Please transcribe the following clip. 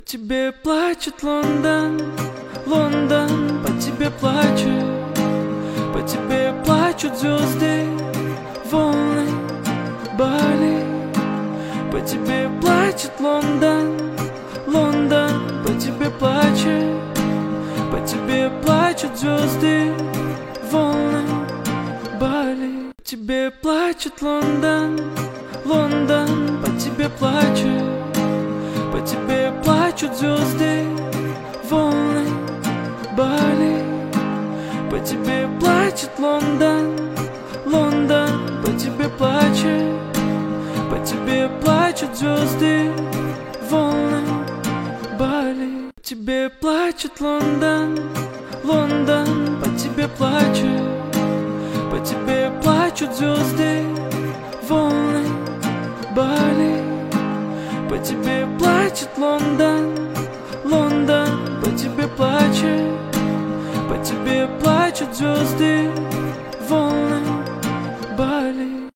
Тебе плачет Лондон, Лондон, по тебе плачет. По тебе плачут звезды, волны, Бали. По тебе плачет Лондон, Лондон, по тебе плачет. По тебе плачут звезды, волны, Бали. По тебе плачет Лондон, Лондон, по тебе плачет. По тебе плачут звезды, волны, Бали. По тебе плачет Лондон, Лондон, по тебе плачет. По тебе плачут звезды, волны, Бали. По тебе плачет Лондон, Лондон, по тебе плачет. По тебе плачут звезды, волны, Бали. По тебе плачет Лондон, Лондон, по тебе плачет. По тебе плачут звезды,